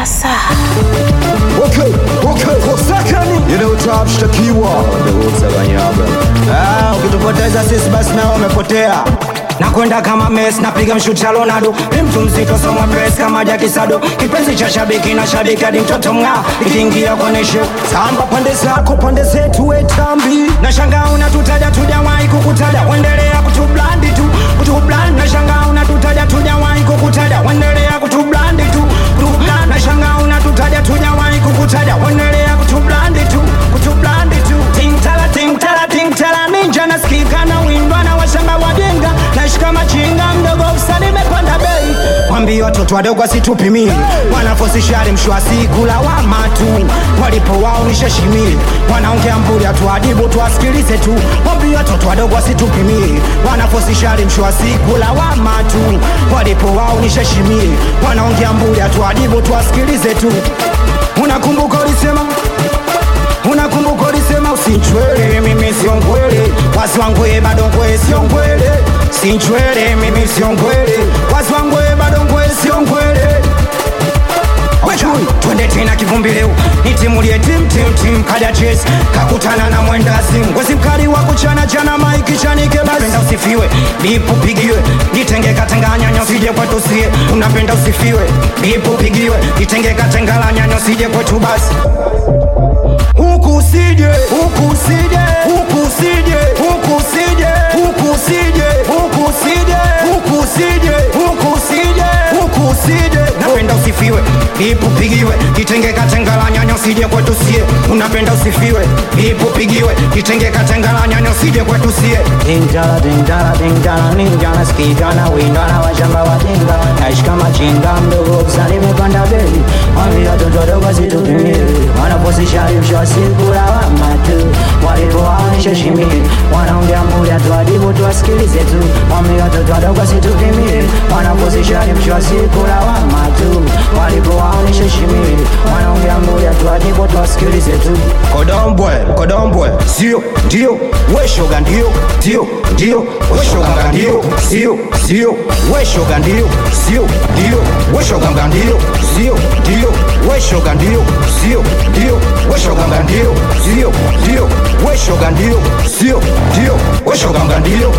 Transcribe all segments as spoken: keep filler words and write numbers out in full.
Biasa. Okay, okay, for second. You know top shtakiwa. Ndio utabanyaba. Ah, ukitupoteza sisi basi nao umepotea. Nakwenda kama Messi napiga mshuti ya Ronaldo. Ni mtu mzito soma press kama Jackie Sado. Kipenzi cha shabiki na shabiki hadi mtoto mng'aa. Ikiingia kwenye show samba pande zako pande zetu we tambi. Nashangaa unatutaja tujawahi kukutaja. Uendelea kutublandi tu kutublandi. Nashangaa unatutaja tujawahi kukutaja. Uendelea kutublandi tu kutublandi. Nashangaa unatutaja tujawahi kukutaja. Uendelea kutublandi tu kutublandi tu. Ting tala ting tala ting tala ninja nasikika na windwa na washamba wajenga. Nashika machinga mdogo usani mepanda bei. Wambie watoto wadogo asitupimie. Wanafosi shari mshwa siku lawama tu. Walipo wao nishashimie. Wanaongea mburi atuadibu tuwasikilize tu. Wambie watoto wadogo asitupimie. Wanafosi shari mshwa siku lawama tu. Walipo wao nishashimie. Wanaongea mburi atuadibu tuwasikilize tu. Unakumbuka ulisema Unakumbuka ulisema usinchwele mimi sio ngwele. Wazi wangu ye bado ngwe sio ngwele. Sinchwele mimi sio ngwele. Wazi wangu ye bado ngwe sio ngwele. Wajui, twende tena kivumbi leo. Nitimulie tim tim tim kaja chase. Kakutana na mwenda simu. Wezi mkali wa kuchana jana maiki chanike basi. Unapenda usifiwe, bipu pigiwe. Nitenge katenganya nyosije kwetu sie. Unapenda usifiwe, bipu pigiwe. Nitenge katengala nyanyo sije kwetu basi. Huku usije, huku usije, huku usije, huku usije, huku usije, huku usije, huku usije, huku usije, huku usije. Napenda usifiwe, bipu pigiwe. Kitenge katengala nyanyo sije kwetu sie. Unapenda usifiwe, bipu pigiwe. Kitenge katengala nyanyo sije kwetu sie. Dingdala dingdala dingdala ninja nasikika na winda na washamba wajenga. Naishi kama chinga mdogo usani mepanda bei. Wambie watoto wadogo asitupimie. Wanafosi shari mshwa siku lawama tu. Walipo wao nishashimie. Wanaongea mburi atuadibu tuwasikilize tu. Wambie watoto wadogo asitupimie. Wanafosi shari mshwa siku lawama tu. Walipo wao nishashimie. Wanaongea mburi atuadibu tuwasikilize tu. Kodombwe, kodombwe, sio, ndio, weshoga ndio, ndio, ndio, weshoga ndio, sio, sio, weshoga ndio, sio, ndio, weshoga ndio, sio, ndio, weshoga ndio, sio, ndio, weshoga ndio, sio, ndio, weshoga ndio, sio, ndio, weshoga ndio.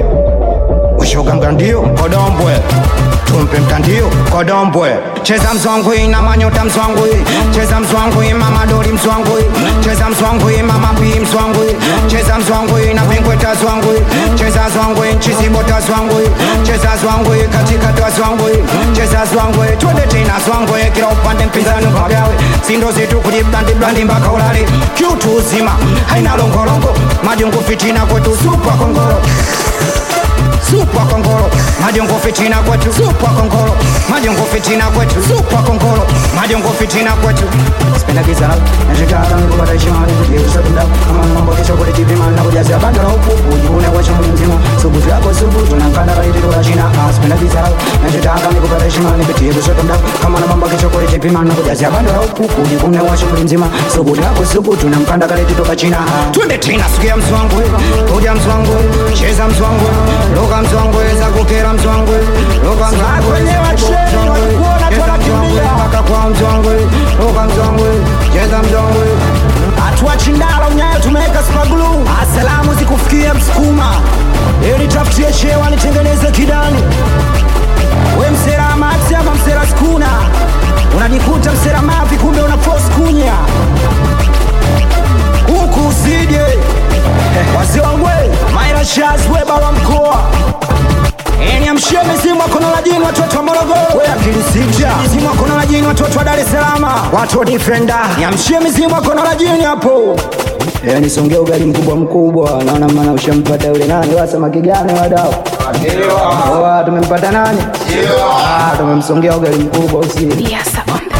Weshoga ndio, kodombwe. Tumpe mtandio, kodombwe. Cheza mzwangui na manyota mzwangui. Cheza mzwangui mama dori mzwangui. Cheza mzwangui mama bii mzwangui. Cheza mzwangui na pingweta zwangui. Cheza zwangui nchizi bota zwangui. Cheza zwangui katika toa zwangui. Cheza zwangui twende tena zwangui. Kila upande mpinzani mpagawe. Sindo zetu kujiblandi blandi mpaka ulale. Kiutu uzima haina longolongo. Majungu fitina kwetu supa kongoro. Supa kongoro, majongo fitina kwetu. Supa kongoro, majongo fitina kwetu. Supa kongoro, majongo fitina kwetu. Spenda kizara, najitaka mimi kupata heshima na kujiuza tunda. Kama mambo kesho kule T V man na kujaza bando la upupu. Jikune kwa shamu mzima, subutu yako subutu na mkanda raidi kwa China. Spenda kizara, najitaka mimi kupata heshima na kujiuza tunda. Kama mambo kesho kule T V man na kujaza bando la upupu. Jikune kwa shamu mzima, subutu yako subutu na mkanda raidi kwa China. Twende tena sikia mzwangu, hoja mzwangu, cheza mzwangu. Loga mzwangu za kukera mzwangu. Loga mzwangu kwenye wacheni walikuona tunakimbia. Baka kwa mzwangu, loga mzwangu, cheza mzwangu. Atua chindala unyayo tumeka spagulu. Asalamu zikufikie msukuma. Eli tafutie chewa nitengeneze kidani. We msera amati ama msera skuna. Unajikuta msera mavi kumbe unaforce kunya. Huku usije. Wazee wangu Maira Shaz weba wa mkoa. Eni amshie mizimu wa kono la jini watoto wa Morogoro. Wea kilisija mizimu wa kono la jini watoto wa Dar es Salaam. Watu wa Defender yamshie mizimu wa kono la jini hapo. Ea nisongea ugali mkubwa mkubwa. Naona maana ushampata yule nani wasema kijana wadau. Ndio. Oh, tumempata nani? Ndio. Ah, tumemsongea ugali mkubwa usi. Biasa.